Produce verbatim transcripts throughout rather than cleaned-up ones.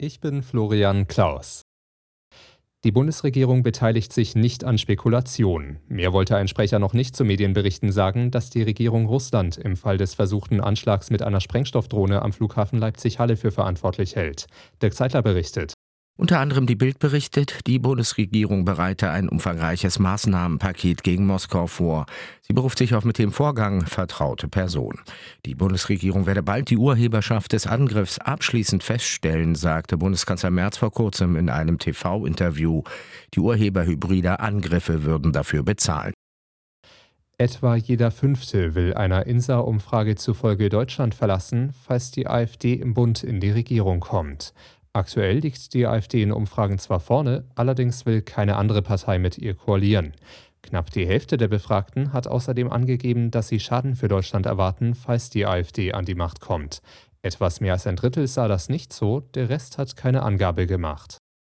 Ich bin Florian Klaus. Die Bundesregierung beteiligt sich nicht an Spekulationen. Mehr wollte ein Sprecher noch nicht zu Medienberichten sagen, dass die Regierung Russland im Fall des versuchten Anschlags mit einer Sprengstoffdrohne am Flughafen Leipzig-Halle für verantwortlich hält. Dirk Zeitler berichtet. Unter anderem die Bild berichtet, die Bundesregierung bereite ein umfangreiches Maßnahmenpaket gegen Moskau vor. Sie beruft sich auf mit dem Vorgang vertraute Personen. Die Bundesregierung werde bald die Urheberschaft des Angriffs abschließend feststellen, sagte Bundeskanzler Merz vor kurzem in einem T V-Interview. Die Urheber hybrider Angriffe würden dafür bezahlen. Etwa jeder Fünfte will einer I N S A-Umfrage zufolge Deutschland verlassen, falls die AfD im Bund in die Regierung kommt. Aktuell liegt die AfD in Umfragen zwar vorne, allerdings will keine andere Partei mit ihr koalieren. Knapp die Hälfte der Befragten hat außerdem angegeben, dass sie Schaden für Deutschland erwarten, falls die AfD an die Macht kommt. Etwas mehr als ein Drittel sah das nicht so, der Rest hat keine Angabe gemacht.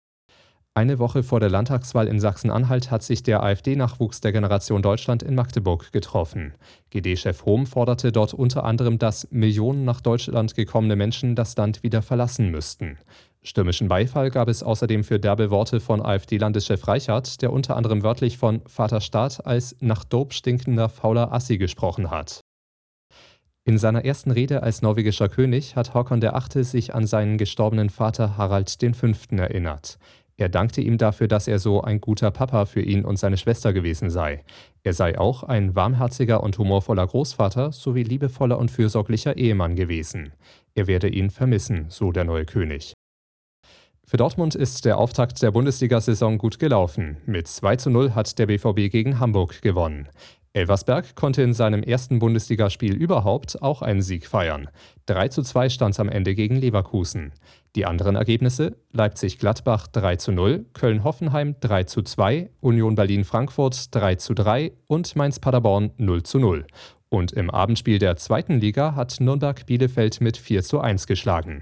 Eine Woche vor der Landtagswahl in Sachsen-Anhalt hat sich der AfD-Nachwuchs der Generation Deutschland in Magdeburg getroffen. G D-Chef Hohm forderte dort unter anderem, dass Millionen nach Deutschland gekommene Menschen das Land wieder verlassen müssten. Stürmischen Beifall gab es außerdem für derbe Worte von AfD-Landeschef Reichert, der unter anderem wörtlich von Vater Staat als nach Dope stinkender fauler Assi gesprochen hat. In seiner ersten Rede als norwegischer König hat Håkon der Achte sich an seinen gestorbenen Vater Harald den Fünften erinnert. Er dankte ihm dafür, dass er so ein guter Papa für ihn und seine Schwester gewesen sei. Er sei auch ein warmherziger und humorvoller Großvater sowie liebevoller und fürsorglicher Ehemann gewesen. Er werde ihn vermissen, so der neue König. Für Dortmund ist der Auftakt der Bundesliga-Saison gut gelaufen. Mit zwei zu null hat der B V B gegen Hamburg gewonnen. Elversberg konnte in seinem ersten Bundesligaspiel überhaupt auch einen Sieg feiern. drei zu zwei stand es am Ende gegen Leverkusen. Die anderen Ergebnisse: Leipzig-Gladbach drei zu null, Köln-Hoffenheim drei zu zwei, Union Berlin-Frankfurt drei zu drei und Mainz-Paderborn null zu null. Und im Abendspiel der zweiten Liga hat Nürnberg Bielefeld mit vier zu eins geschlagen.